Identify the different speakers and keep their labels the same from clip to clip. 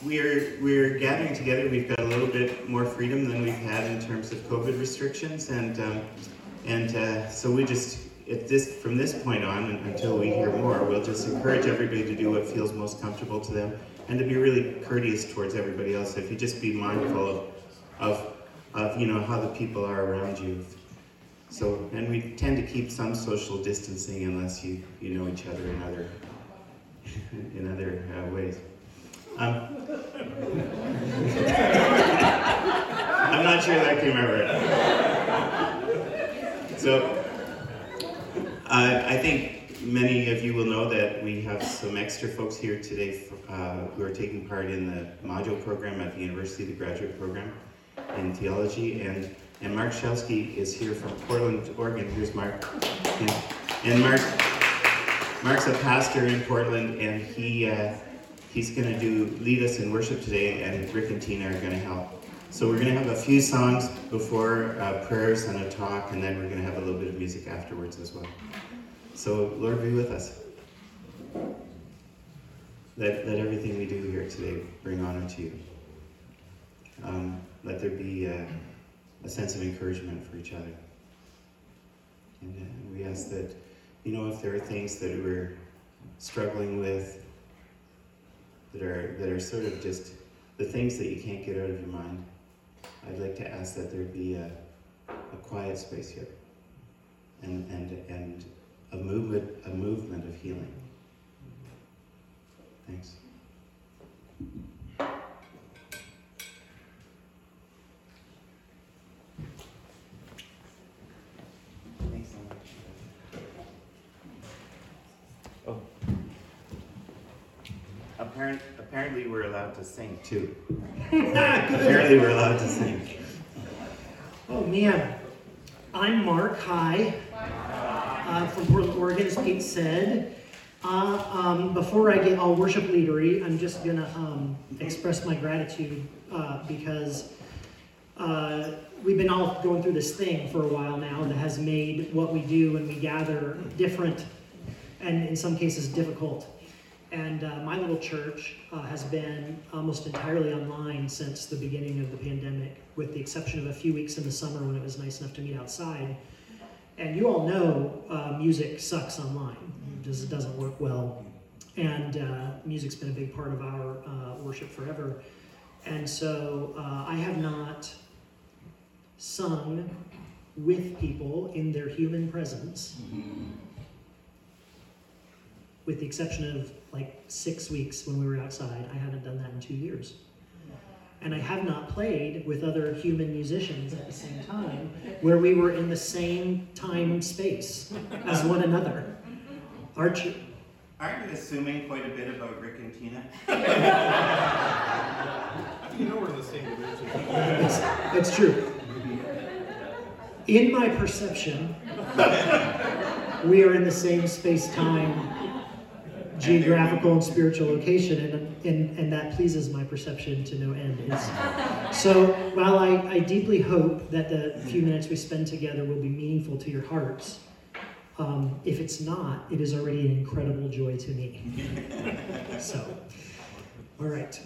Speaker 1: we're gathering together. We've got a little bit more freedom than we've had in terms of COVID restrictions, and so we just from this point on until we hear more, we'll just encourage everybody to do what feels most comfortable to them, and to be really courteous towards everybody else. If you just be mindful of how the people are around you. So, and we tend to keep some social distancing unless you know each other in other ways. I'm not sure that came out right. So, I think many of you will know that we have some extra folks here today who are taking part in the module program at the university, the graduate program in theology, and Mark Shelsky is here from Portland, Oregon. Here's Mark. And Mark's a pastor in Portland, and he's going to lead us in worship today, and Rick and Tina are going to help. So we're going to have a few songs before prayers and a talk, and then we're going to have a little bit of music afterwards as well. So Lord, be with us. Let everything we do here today bring honor to you. Let there be a sense of encouragement for each other. And we ask that, if there are things that we're struggling with, that are sort of just the things that you can't get out of your mind, I'd like to ask that there be a quiet space here, and a movement of healing. Thanks. Oh. Apparently we're allowed to sing too. Apparently we're allowed to sing.
Speaker 2: Oh man. I'm Mark. Hi. From Portland, Oregon, as Pete said. Before I get all worship leadery, I'm just gonna express my gratitude because we've been all going through this thing for a while now that has made what we do when we gather different and in some cases difficult. And my little church has been almost entirely online since the beginning of the pandemic, with the exception of a few weeks in the summer when it was nice enough to meet outside. And you all know music sucks online. It doesn't work well. And music's been a big part of our worship forever. And so I have not sung with people in their human presence, with the exception of like 6 weeks when we were outside. I haven't done that in 2 years. And I have not played with other human musicians at the same time where we were in the same time space as one another. Aren't you?
Speaker 1: Aren't you assuming quite a bit about Rick and Tina?
Speaker 3: You know we're in the same division.
Speaker 2: It's true. In my perception, we are in the same space-time, geographical and spiritual location, and that pleases my perception to no end. So while I deeply hope that the few minutes we spend together will be meaningful to your hearts, if it's not, it is already an incredible joy to me. So, all right.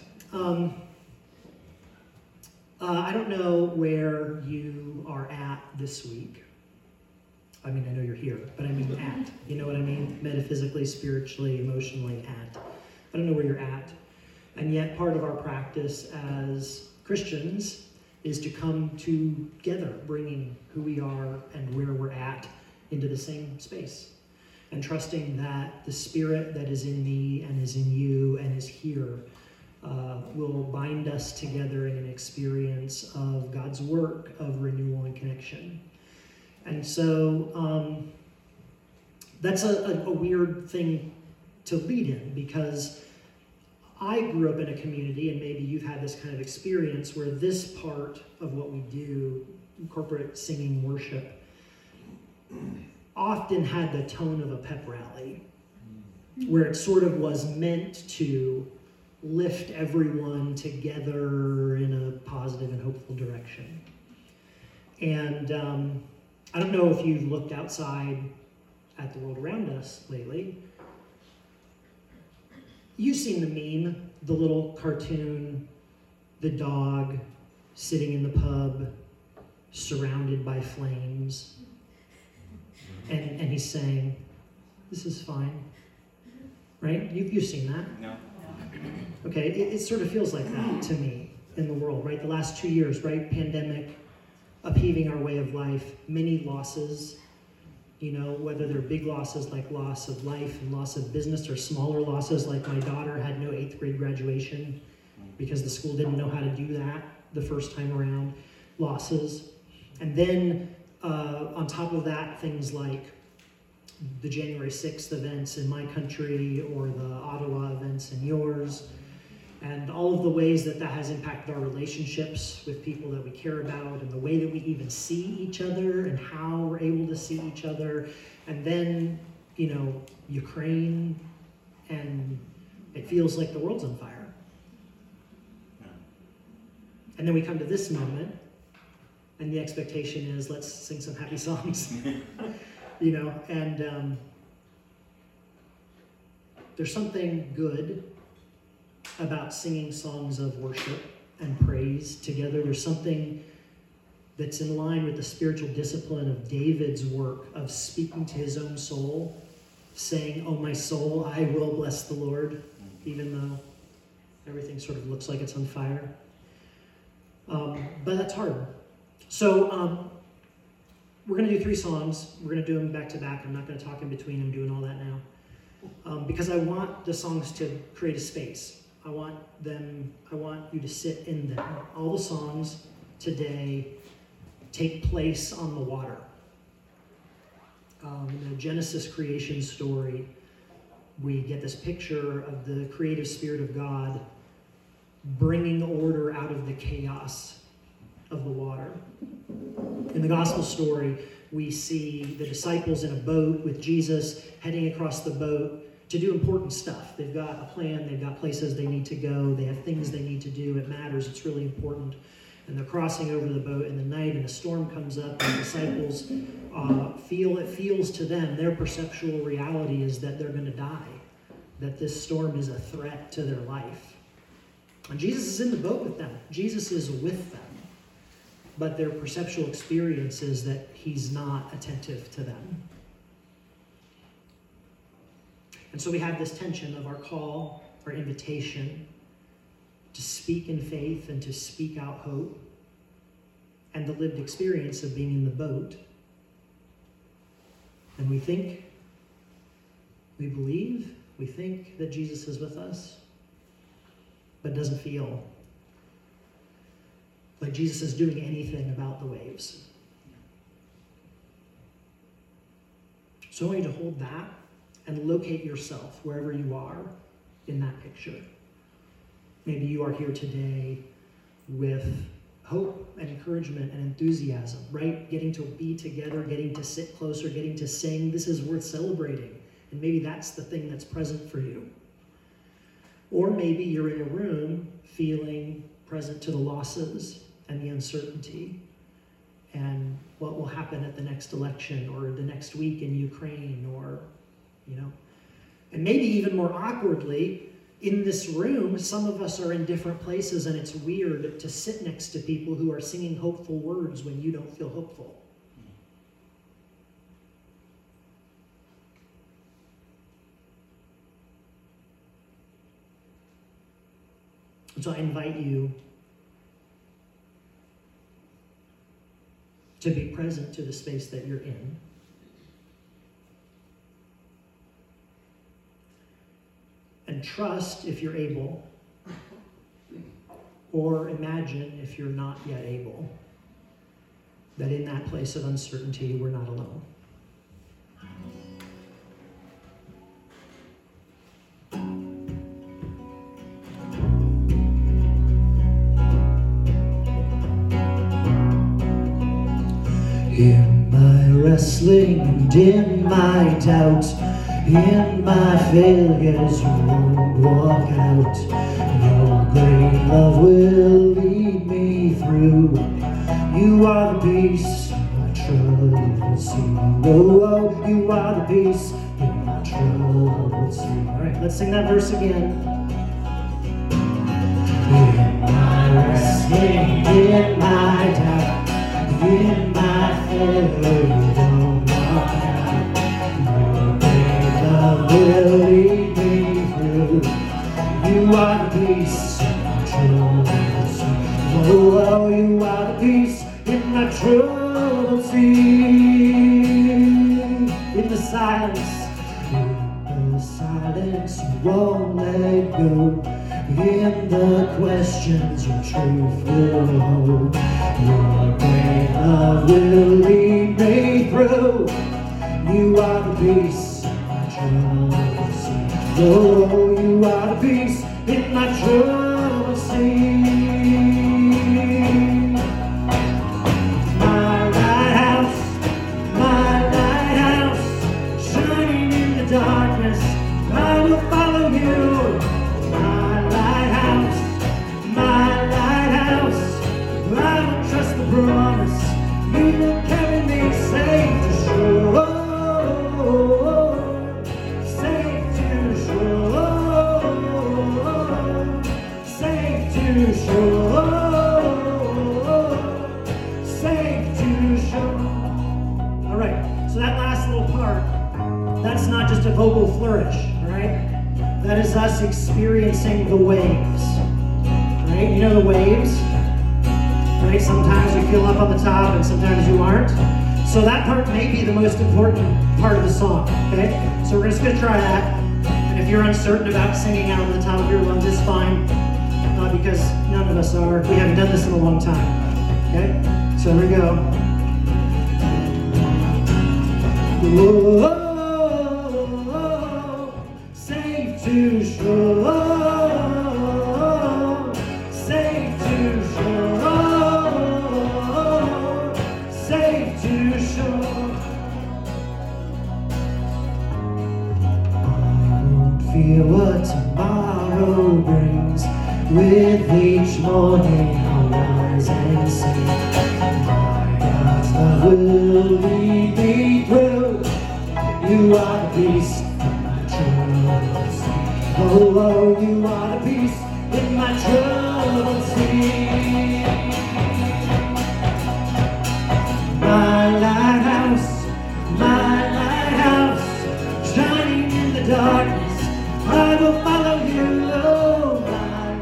Speaker 2: I don't know where you are at this week. I mean, I know you're here, but I mean at. You know what I mean? Metaphysically, spiritually, emotionally at. I don't know where you're at. And yet part of our practice as Christians is to come together, bringing who we are and where we're at into the same space. And trusting that the Spirit that is in me and is in you and is here will bind us together in an experience of God's work of renewal and connection. And so that's a weird thing to lead in, because I grew up in a community, and maybe you've had this kind of experience, where this part of what we do, corporate singing worship, often had the tone of a pep rally, where it sort of was meant to lift everyone together in a positive and hopeful direction. And I don't know if you've looked outside at the world around us lately. You've seen the meme the little cartoon, the dog sitting in the pub, surrounded by flames. And he's saying, this is fine. Right? You've seen that?
Speaker 4: No.
Speaker 2: Okay, it sort of feels like that to me in the world, right? The last 2 years, right? Pandemic, upheaving our way of life, many losses, you know, whether they're big losses like loss of life and loss of business, or smaller losses like my daughter had no 8th grade graduation because the school didn't know how to do that the first time around, losses. And then on top of that, things like the January 6th events in my country or the Ottawa events in yours, and all of the ways that that has impacted our relationships with people that we care about, and the way that we even see each other and how we're able to see each other. And then, you know, Ukraine, and it feels like the world's on fire. And then we come to this moment, and the expectation is, let's sing some happy songs. You know, and there's something good about singing songs of worship and praise together. There's something that's in line with the spiritual discipline of David's work of speaking to his own soul, saying, "Oh, my soul, I will bless the Lord," even though everything sort of looks like it's on fire. But that's hard. So, we're going to do 3 songs. We're going to do them back to back. I'm not going to talk in between. I'm doing all that now. Because I want the songs to create a space. I want you to sit in them. All the songs today take place on the water. In the Genesis creation story, we get this picture of the creative spirit of God bringing order out of the chaos of the water. In the gospel story, we see the disciples in a boat with Jesus heading across the boat to do important stuff. They've got a plan, they've got places they need to go, they have things they need to do, it matters, it's really important. And they're crossing over the boat in the night, and a storm comes up, and the disciples it feels to them, their perceptual reality is that they're going to die, that this storm is a threat to their life. And Jesus is in the boat with them. Jesus is with them. But their perceptual experience is that he's not attentive to them. And so we have this tension of our call, our invitation to speak in faith and to speak out hope, and the lived experience of being in the boat. And we think, we believe, we think that Jesus is with us, but doesn't feel like Jesus is doing anything about the waves. So I want you to hold that and locate yourself wherever you are in that picture. Maybe you are here today with hope and encouragement and enthusiasm, right? Getting to be together, getting to sit closer, getting to sing. This is worth celebrating. And maybe that's the thing that's present for you. Or maybe you're in a room feeling present to the losses and the uncertainty and what will happen at the next election or the next week in Ukraine, or, you know. And maybe even more awkwardly, in this room, some of us are in different places, and it's weird to sit next to people who are singing hopeful words when you don't feel hopeful. And so I invite you to be present to the space that you're in. And trust, if you're able, or imagine, if you're not yet able, that in that place of uncertainty, we're not alone. In my wrestling and in my doubt, in my failures, you won't walk out. Your great love will lead me through. You are the peace in my troubled sea. Oh, oh, you are the peace in my troubled sea. All right, let's sing that verse again. in my doubt, in my head, oh, your love will lead me through. You are the peace in my troubles. Oh, you are the peace in my troubled sea. In the silence, you won't let go. In the questions, your truth will hold. Your great love will lead me through. You are the peace in my troubled sea. Oh, you are the peace in my troubled sea. My lighthouse, shining in the darkness, I will follow you. My lighthouse, I will trust the promise. You will carry me safe to shore. Safe to shore. Safe to shore. Safe to shore. All right, so that last little part, that's not just a vocal flourish, right? That is us experiencing the waves, right? You know the waves, right? Sometimes you feel up on the top and sometimes you aren't. So that part may be the most important part of the song, okay? So we're just gonna try that. And if you're uncertain about singing out of the top of your lungs, it's fine, because none of us are. We haven't done this in a long time, okay? So here we go. Whoa. Safe to shore, safe to shore, safe to shore. I won't fear what tomorrow brings. With each morning I'll rise and sing. My God's love will lead me through. You are the peace. Oh, you are the peace in my troubled sea. My lighthouse, shining in the darkness, I will follow you. Oh, my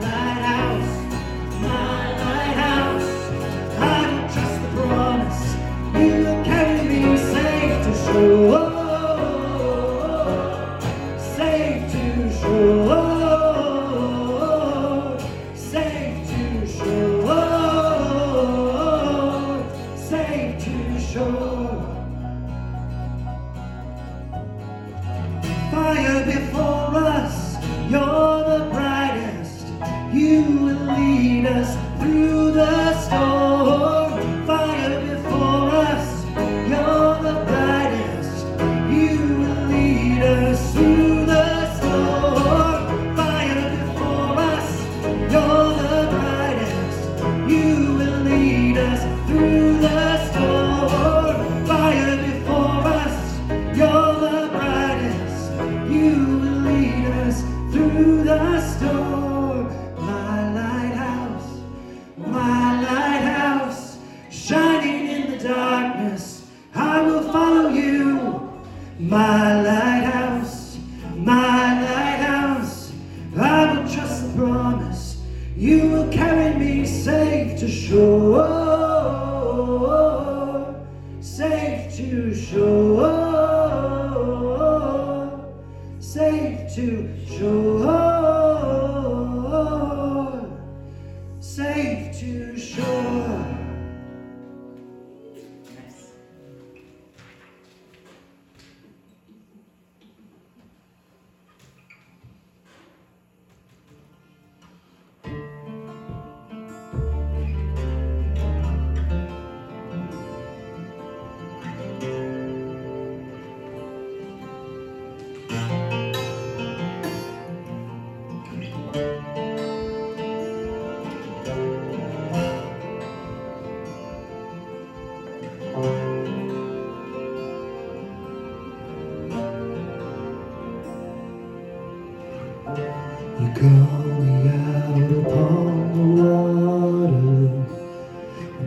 Speaker 2: lighthouse, I will trust the promise. You will carry me safe to shore. Safe to shore, safe to shore, safe to shore. Fire before us, you're the brightest. You will lead us through the storm. Fire before us, you're the brightest. You will lead us through the storm. Fire before us, you're the brightest. You will lead us through the storm. Fire before us, you're the brightest. You will lead us through the storm. My lighthouse, shining in the darkness, I will follow you. My lighthouse, I will trust the promise. You will carry me safe to shore, safe to shore, safe to shore, safe to shore.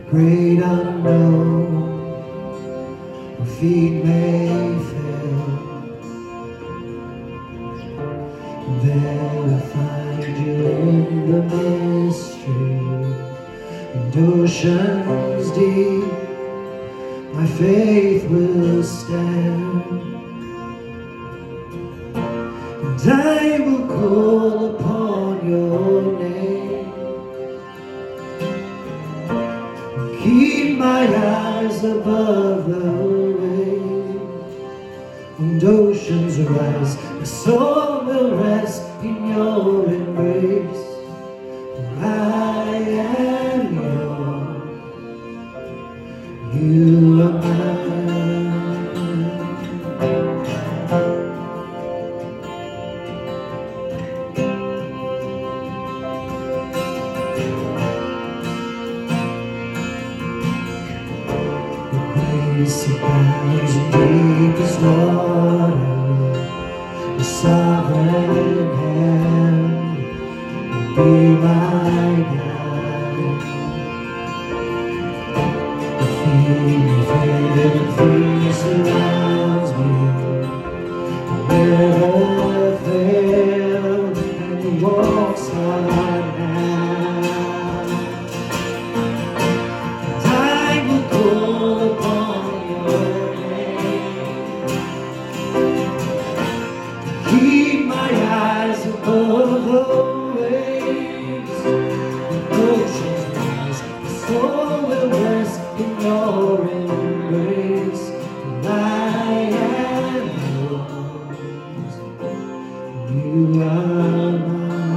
Speaker 4: great unknown, where feet may fail. There will find you in the mystery, and oceans deep, my faith will stand. And I will call upon your name, keep my eyes above the waves. When oceans rise, my soul will rest in your embrace. For I am yours, you are mine. Grace abounds in deepest water, the sovereign hand will be my guide. The feeling of heaven free surrounds me, never fail, and the walks are now. And I will call upon your name, keep my eyes above the waves. When oceans rise, my soul will rest in your embrace. And I am yours, you are mine.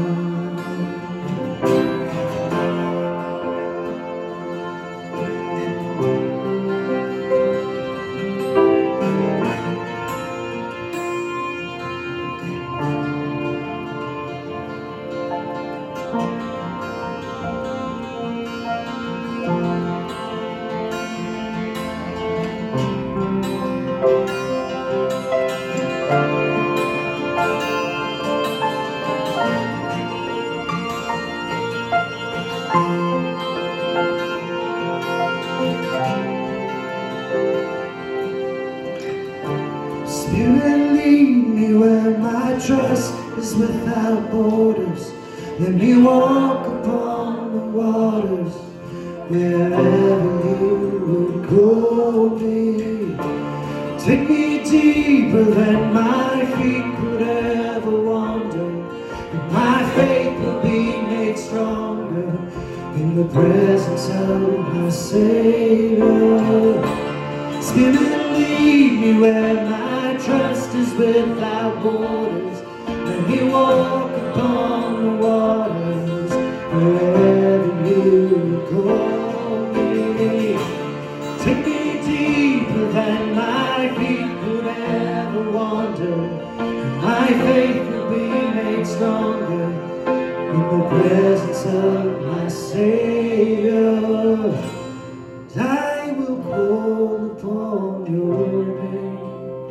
Speaker 4: Spirit, lead me where my trust is without borders. Let me walk upon the waters, wherever you would call me. Take me deeper than my feet could ever wander, and my faith will be made stronger in the presence of my Savior. Spirit, lead me where my trust is without borders. Let me walk upon the waters, wherever you call me. Take me deeper than my feet could ever wander, and my faith will be made stronger in the presence of my Savior. I will call upon your name,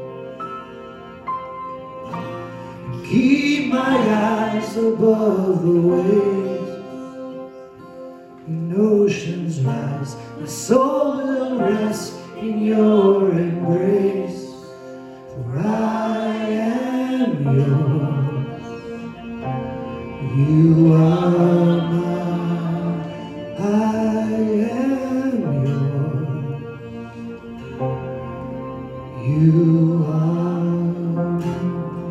Speaker 4: keep my eyes above the waves. When oceans rise, my soul will rest in your embrace. For I am yours, you are mine. I am yours, you are mine.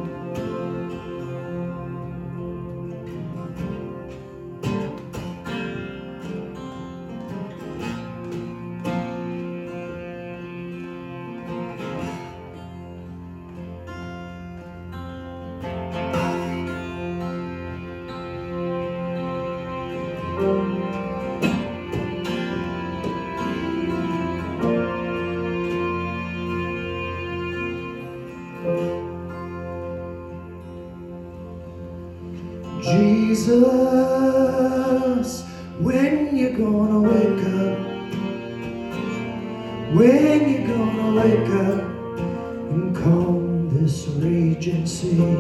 Speaker 4: Jesus, when you gonna wake up? When you gonna wake up and calm this raging sea?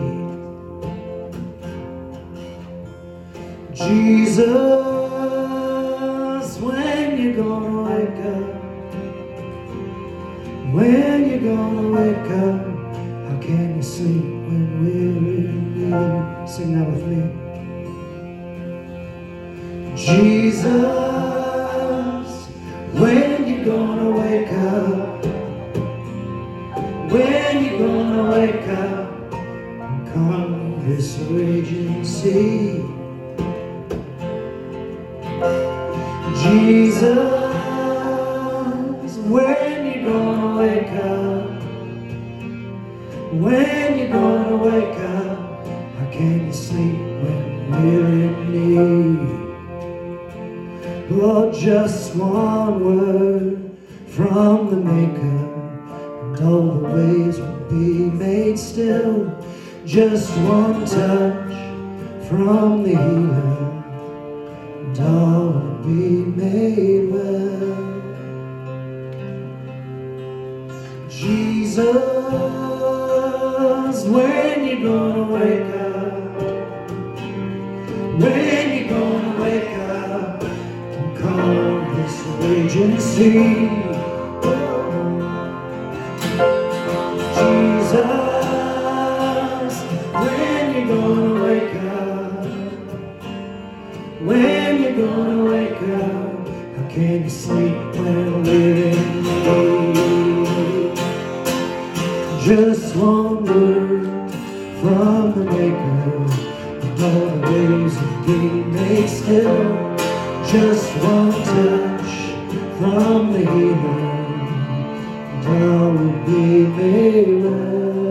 Speaker 4: Jesus, when you gonna wake up? How can you sleep when we're in need? Sing that with me. Jesus, when you gonna wake up? When you gonna wake up and calm this raging sea? Jesus, when you gonna wake up? When you gonna wake up? How can you sleep when we're in need? Lord, just one word from the Maker, and all the ways will be made still. Just one touch from the Healer, and all will be made well. Jesus, when you gonna wake up? When you gonna wake up and calm this raging sea? Jesus, when you gonna wake up? When you gonna wake up? How can you sleep when we're in need? Just one word from the Maker, and all the ways will be made still. Just one touch from the Healer, and all will be made well.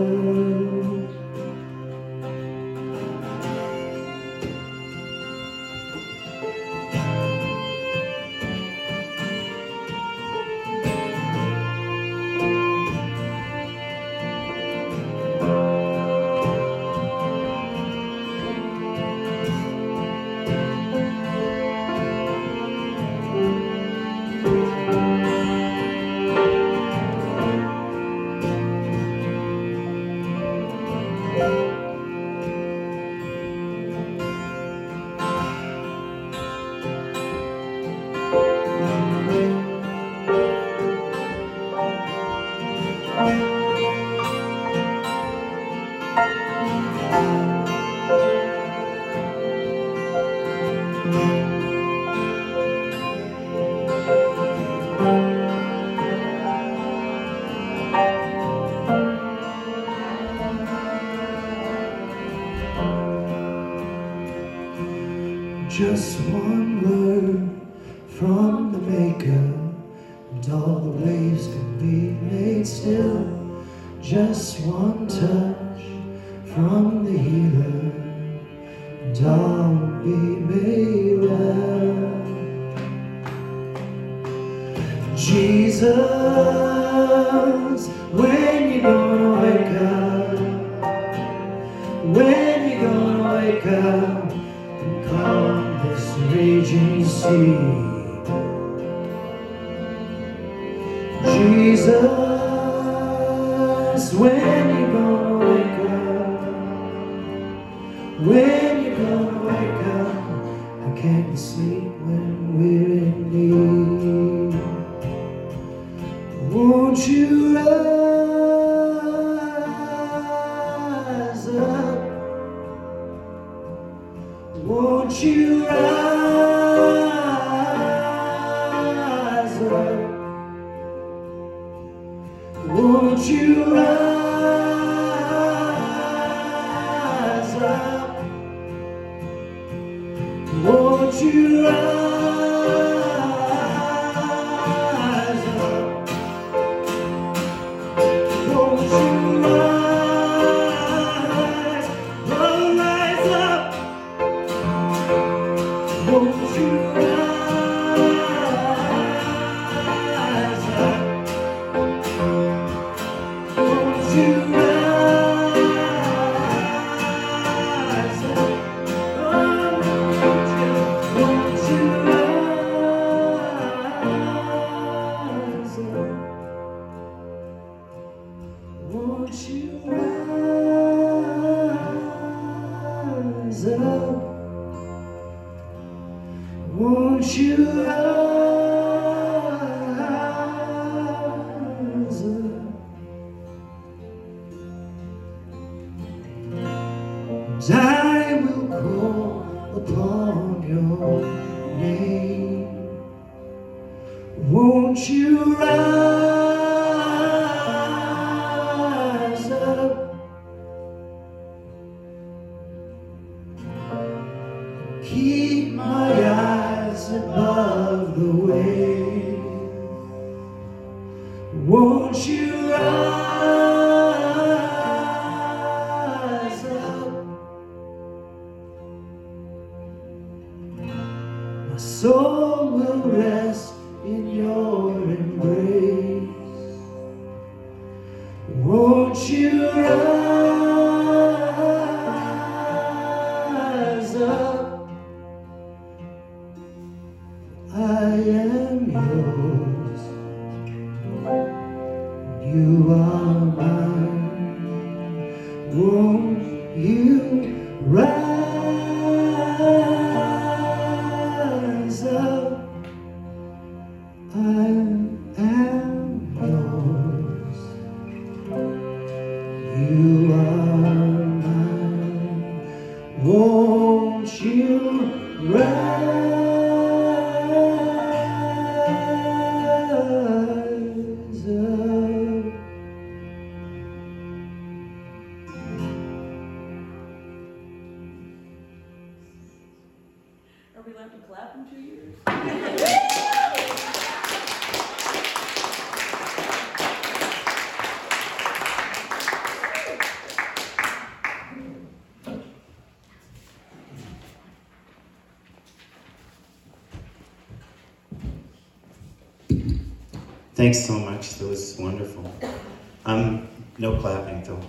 Speaker 4: Just one word from the Maker, and all the waves can be made still. Just one touch from the Healer, and all will be made well. Jesus, when you gonna wake up? When you gonna wake up and calm this raging sea? Jesus, when you gonna wake up? When you gonna wake up? How can you sleep when we're in need? Won't you rise up? Won't you rise up? Won't you rise up? Won't you rise up? Won't you rise? Rise up. Won't you rise up? Won't you rise up? Won't you rise up? Won't you rise up? Won't you rise up? Won't you rise up? Keep my eyes above the waves. Won't you rise up? My soul will rest in your embrace. Won't you rise up? I am yours. You are mine. Won't you rise up? I am yours. You are mine. Won't you rise up?
Speaker 5: Are we allowed to clap in 2 years?
Speaker 1: Thanks so much. That was wonderful. No clapping though.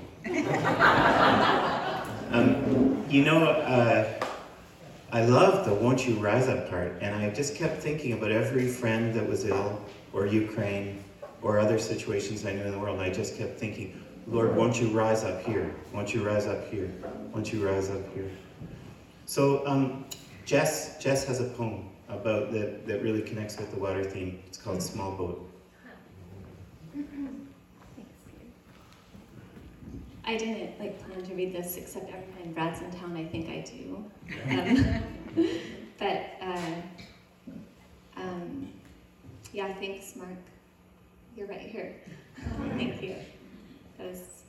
Speaker 1: I love the "Won't you rise up" part, and I just kept thinking about every friend that was ill, or Ukraine, or other situations I knew in the world. I just kept thinking, Lord, won't you rise up here? Won't you rise up here? Won't you rise up here? So Jess has a poem about that really connects with the water theme. It's called "Small Boat."
Speaker 6: I didn't plan to read this, except every time Brad's in town, I think I do. Yeah, thanks, Mark. You're right here. Thank you. Because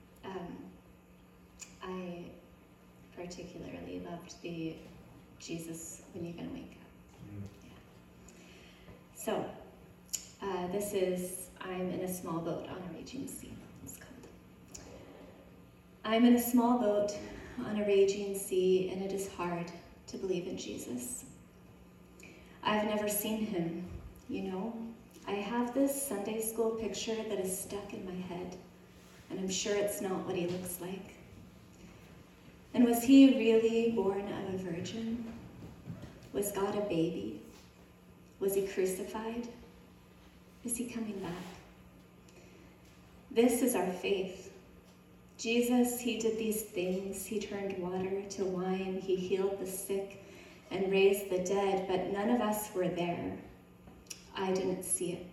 Speaker 6: I particularly loved the Jesus when you're gonna wake up. Yeah. So this is I'm in a small boat on a raging sea. It's called. I'm in a small boat on a raging sea, and it is hard to believe in Jesus. I've never seen him, you know. I have this Sunday school picture that is stuck in my head, and I'm sure it's not what he looks like. And was he really born of a virgin? Was God a baby? Was he crucified? Is he coming back? This is our faith. Jesus, he did these things. He turned water to wine. He healed the sick and raised the dead, but none of us were there. I didn't see it.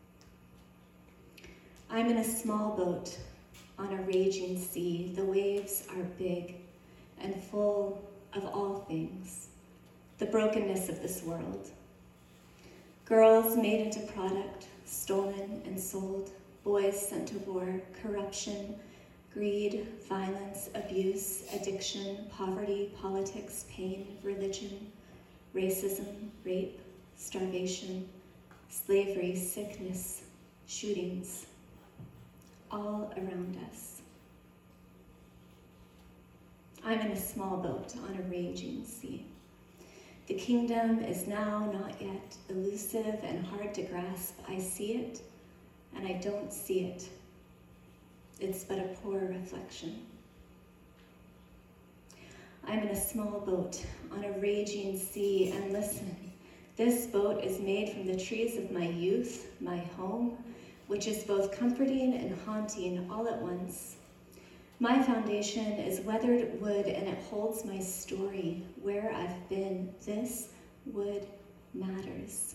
Speaker 6: I'm in a small boat on a raging sea. The waves are big and full of all things, the brokenness of this world. Girls made into product, stolen and sold, boys sent to war, corruption, greed, violence, abuse, addiction, poverty, politics, pain, religion, racism, rape, starvation, slavery, sickness, shootings, all around us. I'm in a small boat on a raging sea. The kingdom is now not yet elusive and hard to grasp. I see it, and I don't see it. It's but a poor reflection. I'm in a small boat on a raging sea, and listen, this boat is made from the trees of my youth, my home, which is both comforting and haunting all at once. My foundation is weathered wood, and it holds my story, where I've been. This wood matters.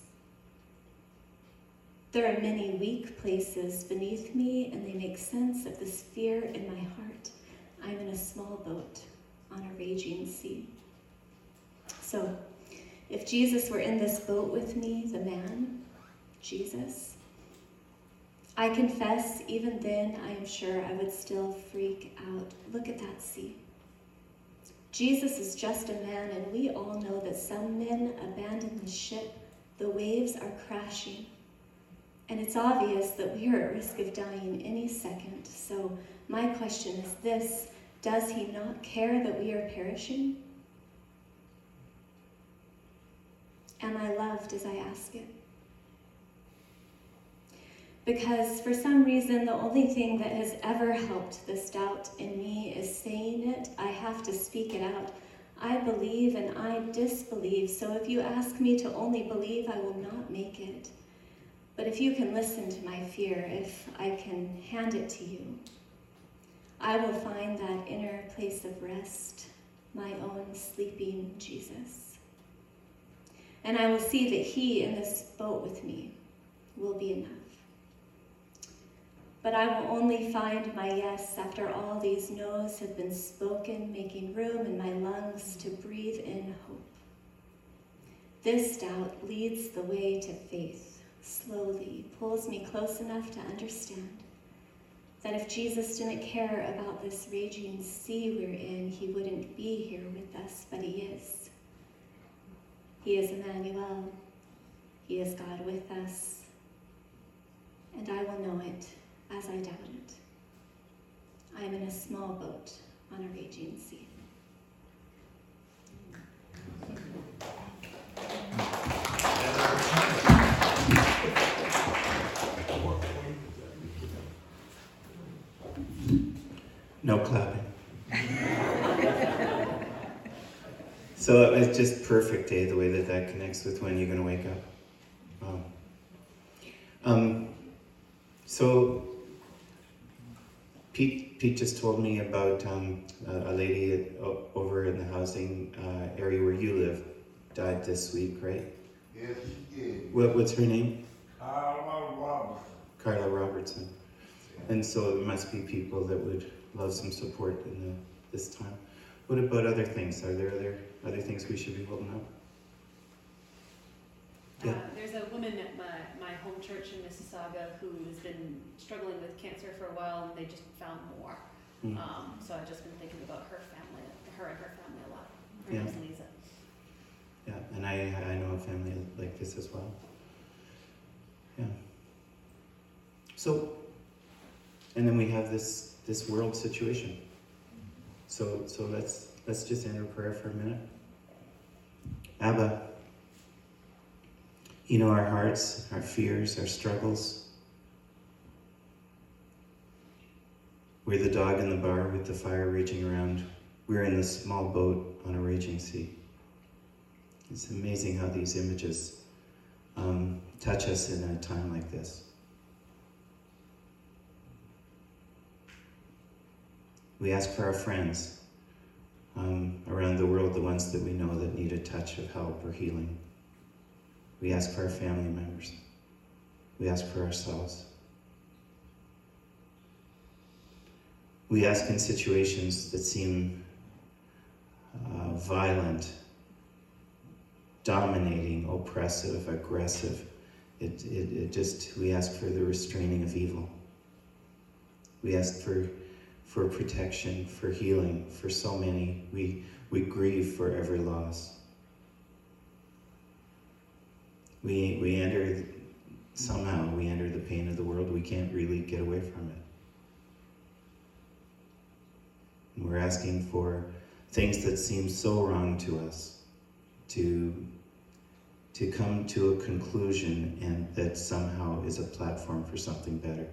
Speaker 6: There are many weak places beneath me, and they make sense of this fear in my heart. I'm in a small boat on a raging sea. So, if Jesus were in this boat with me, the man, Jesus? I confess, even then, I am sure I would still freak out. Look at that sea. Jesus is just a man, and we all know that some men abandon the ship. The waves are crashing, and it's obvious that we are at risk of dying any second. So my question is this: does he not care that we are perishing? Am I loved as I ask it? Because for some reason, the only thing that has ever helped this doubt in me is saying it. I have to speak it out. I believe and I disbelieve. So if you ask me to only believe, I will not make it. But if you can listen to my fear, if I can hand it to you, I will find that inner place of rest, my own sleeping Jesus. And I will see that he in this boat with me will be enough. But I will only find my yes after all these no's have been spoken, making room in my lungs to breathe in hope. This doubt leads the way to faith, slowly pulls me close enough to understand that if Jesus didn't care about this raging sea we're in, he wouldn't be here with us, but he is. He is Emmanuel. He is God with us. And I will know it as I doubt it. I am in a small boat on a raging sea.
Speaker 1: No clapping. So it's just perfect, the way that connects with when you're going to wake up. Wow. So Pete just told me about a lady over in the housing area where you live died this week, right?
Speaker 7: Yes, she did.
Speaker 1: What's her name?
Speaker 7: Carla Robertson.
Speaker 1: Carla Robertson. And so there must be people that would love some support in this time. What about other things? Are there other things we should be holding up? Yeah.
Speaker 8: There's a woman at my home church in Mississauga who has been struggling with cancer for a while, and they just found more.
Speaker 1: Mm.
Speaker 8: So I've just been thinking about her and her family a lot. Her
Speaker 1: Yeah.
Speaker 8: name's Lisa.
Speaker 1: Yeah, and I know a family like this as well. Yeah. So, and then we have this world situation. So let's just enter prayer for a minute. Abba, you know our hearts, our fears, our struggles. We're the dog in the bar with the fire raging around. We're in the small boat on a raging sea. It's amazing how these images touch us in a time like this. We ask for our friends around the world, the ones that we know that need a touch of help or healing. We ask for our family members. We ask for ourselves. We ask in situations that seem violent, dominating, oppressive, aggressive. We ask for the restraining of evil. We ask for protection, for healing, for so many. We grieve for every loss. We enter the pain of the world. We can't really get away from it. And we're asking for things that seem so wrong to us to come to a conclusion, and that somehow is a platform for something better.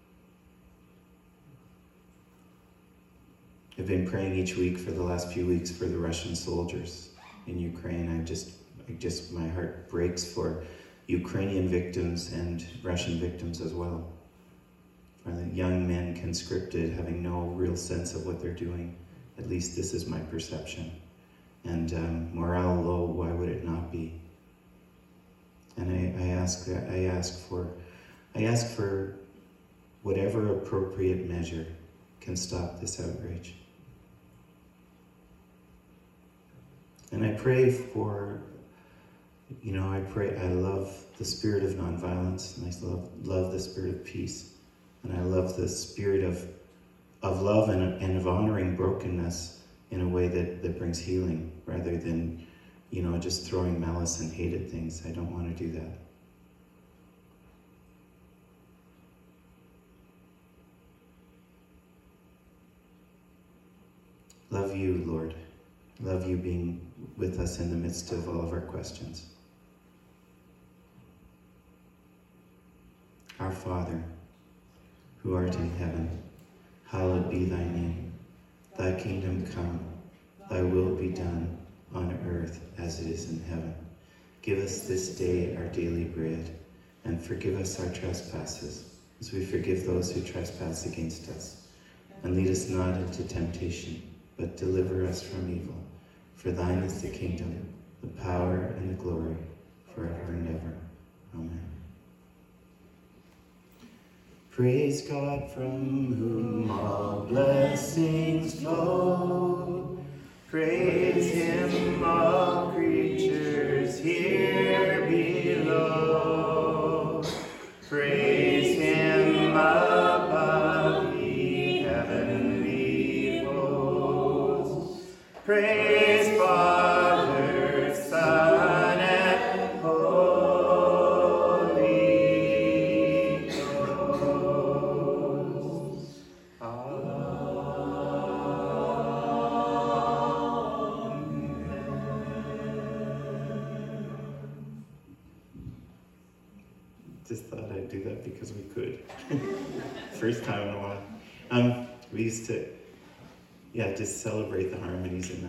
Speaker 1: I've been praying each week for the last few weeks for the Russian soldiers in Ukraine. My heart breaks for Ukrainian victims and Russian victims as well. For the young men conscripted, having no real sense of what they're doing. At least this is my perception. And morale low, why would it not be? And I ask for whatever appropriate measure can stop this outrage. And I pray for You know, I pray, I love the spirit of nonviolence, and I love the spirit of peace, and I love the spirit of love and of honoring brokenness in a way that brings healing, rather than, you know, just throwing malice and hate at things. I don't want to do that. Love you, Lord. Love you being with us in the midst of all of our questions. Our Father, who art in heaven, hallowed be thy name. Thy kingdom come, thy will be done on earth as it is in heaven. Give us this day our daily bread, and forgive us our trespasses, as we forgive those who trespass against us. And lead us not into temptation, but deliver us from evil. For thine is the kingdom, the power, and the glory, forever and ever. Amen. Praise God, from whom all blessings flow. Praise him, all creatures here below. Praise him above, ye heavenly hosts. Praise Father, Son, and Holy Ghost. Just thought I'd do that because we could. First time in a while. We used to, just celebrate the harmonies in that.